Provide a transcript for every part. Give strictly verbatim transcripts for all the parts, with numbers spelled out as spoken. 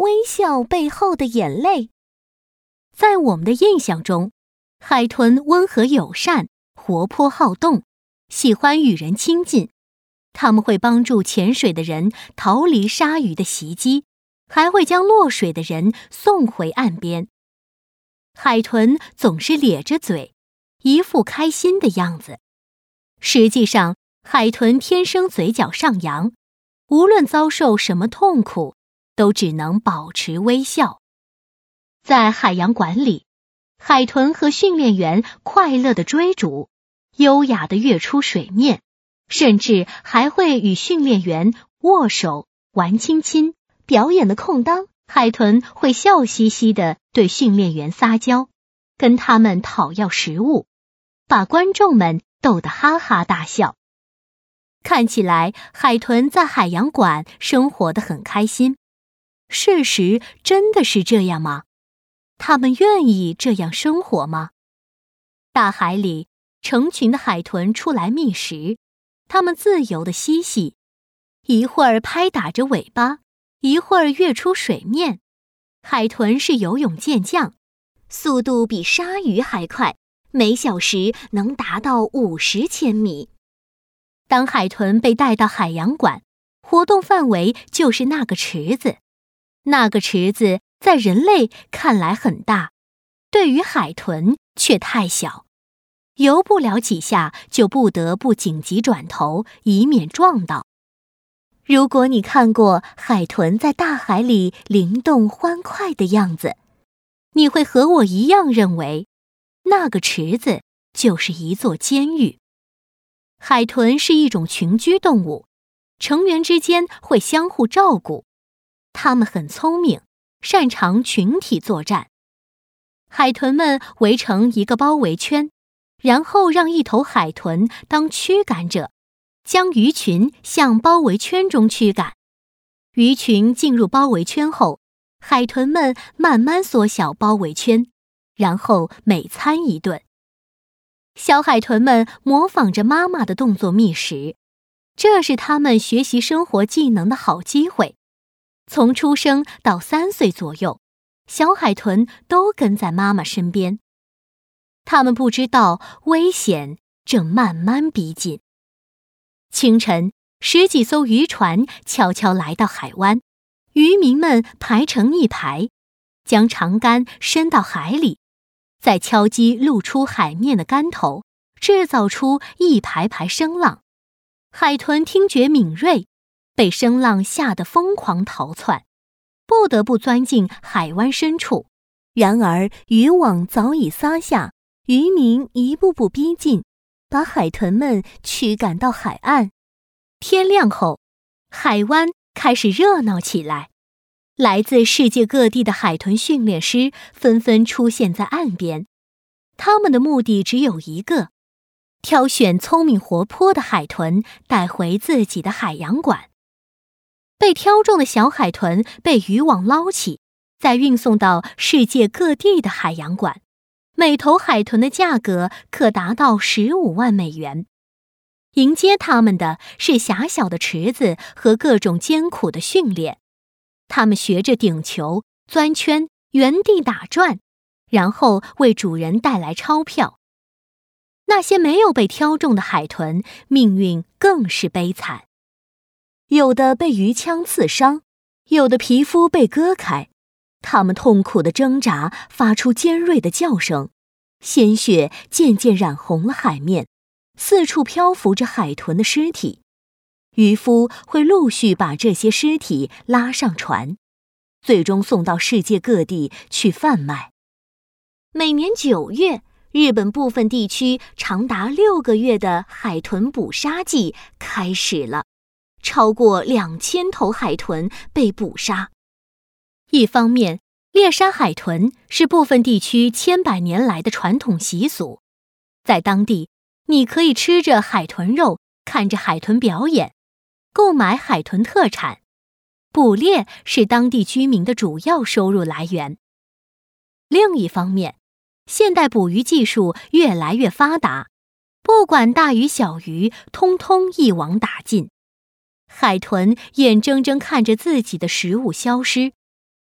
微笑背后的眼泪。在我们的印象中，海豚温和友善，活泼好动，喜欢与人亲近。它们会帮助潜水的人逃离鲨鱼的袭击，还会将落水的人送回岸边。海豚总是咧着嘴，一副开心的样子。实际上，海豚天生嘴角上扬，无论遭受什么痛苦，都只能保持微笑。在海洋馆里，海豚和训练员快乐地追逐，优雅地跃出水面，甚至还会与训练员握手、玩亲亲。表演的空当，海豚会笑嘻嘻地对训练员撒娇，跟他们讨要食物，把观众们逗得哈哈大笑。看起来海豚在海洋馆生活得很开心，事实真的是这样吗？他们愿意这样生活吗？大海里，成群的海豚出来觅食，它们自由地嬉戏，一会儿拍打着尾巴，一会儿跃出水面。海豚是游泳健将，速度比鲨鱼还快，每小时能达到五十千米。当海豚被带到海洋馆，活动范围就是那个池子。那个池子在人类看来很大，对于海豚却太小，游不了几下就不得不紧急转头，以免撞到。如果你看过海豚在大海里灵动欢快的样子，你会和我一样认为，那个池子就是一座监狱。海豚是一种群居动物，成员之间会相互照顾，它们很聪明，擅长群体作战。海豚们围成一个包围圈，然后让一头海豚当驱赶者，将鱼群向包围圈中驱赶。鱼群进入包围圈后，海豚们慢慢缩小包围圈，然后每餐一顿。小海豚们模仿着妈妈的动作觅食，这是它们学习生活技能的好机会。从出生到三岁左右，小海豚都跟在妈妈身边。它们不知道危险正慢慢逼近。清晨，十几艘渔船悄悄来到海湾，渔民们排成一排，将长杆伸到海里，再敲击露出海面的竿头，制造出一排排声浪。海豚听觉敏锐，被声浪吓得疯狂逃窜，不得不钻进海湾深处。然而渔网早已撒下，渔民一步步逼近，把海豚们驱赶到海岸。天亮后，海湾开始热闹起来，来自世界各地的海豚训练师纷纷出现在岸边。他们的目的只有一个，挑选聪明活泼的海豚带回自己的海洋馆。被挑中的小海豚被渔网捞起，再运送到世界各地的海洋馆，每头海豚的价格可达到十五万美元。迎接他们的是狭小的池子和各种艰苦的训练，他们学着顶球、钻圈、原地打转，然后为主人带来钞票。那些没有被挑中的海豚，命运更是悲惨。有的被鱼枪刺伤，有的皮肤被割开，它们痛苦地挣扎，发出尖锐的叫声，鲜血渐渐染红了海面，四处漂浮着海豚的尸体。渔夫会陆续把这些尸体拉上船，最终送到世界各地去贩卖。每年九月，日本部分地区长达六个月的海豚捕杀季开始了，超过两千头海豚被捕杀。一方面，猎杀海豚是部分地区千百年来的传统习俗，在当地，你可以吃着海豚肉，看着海豚表演，购买海豚特产。捕猎是当地居民的主要收入来源。另一方面，现代捕鱼技术越来越发达，不管大鱼小鱼，通通一网打尽。海豚眼睁睁看着自己的食物消失，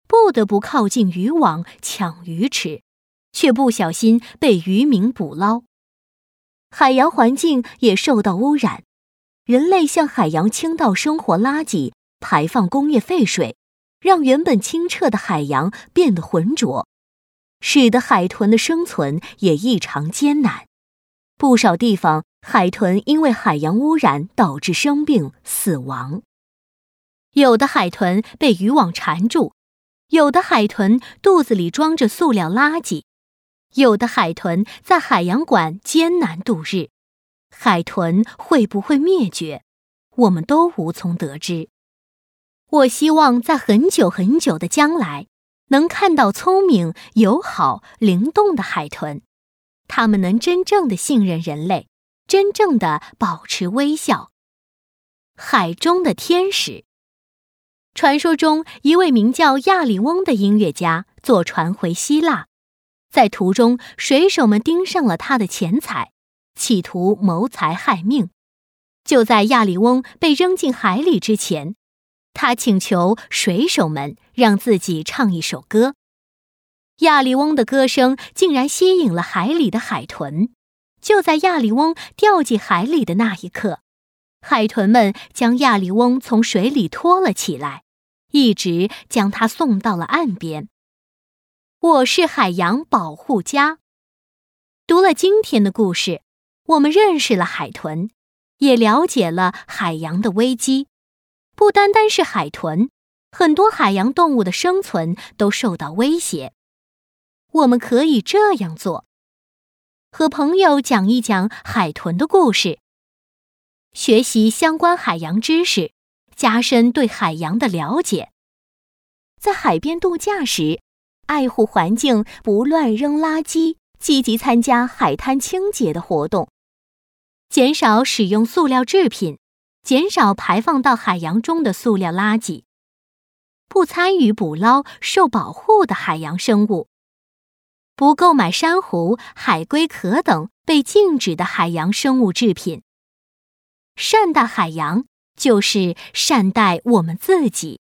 不得不靠近渔网抢鱼吃，却不小心被渔民捕捞。海洋环境也受到污染，人类向海洋倾倒生活垃圾，排放工业废水，让原本清澈的海洋变得浑浊，使得海豚的生存也异常艰难。不少地方，海豚因为海洋污染导致生病死亡。有的海豚被渔网缠住，有的海豚肚子里装着塑料垃圾，有的海豚在海洋馆艰难度日。海豚会不会灭绝，我们都无从得知。我希望在很久很久的将来，能看到聪明、友好、灵动的海豚，它们能真正的信任人类，真正的保持微笑。海中的天使。传说中，一位名叫亚里翁的音乐家坐船回希腊，在途中，水手们盯上了他的钱财，企图谋财害命。就在亚里翁被扔进海里之前，他请求水手们让自己唱一首歌。亚里翁的歌声竟然吸引了海里的海豚。就在亚里翁掉进海里的那一刻，海豚们将亚里翁从水里拖了起来，一直将他送到了岸边。我是海洋保护家。读了今天的故事，我们认识了海豚，也了解了海洋的危机。不单单是海豚，很多海洋动物的生存都受到威胁。我们可以这样做：和朋友讲一讲海豚的故事，学习相关海洋知识，加深对海洋的了解。在海边度假时，爱护环境，不乱扔垃圾，积极参加海滩清洁的活动，减少使用塑料制品，减少排放到海洋中的塑料垃圾，不参与捕捞受保护的海洋生物，不购买珊瑚、海龟壳等被禁止的海洋生物制品。善待海洋，就是善待我们自己。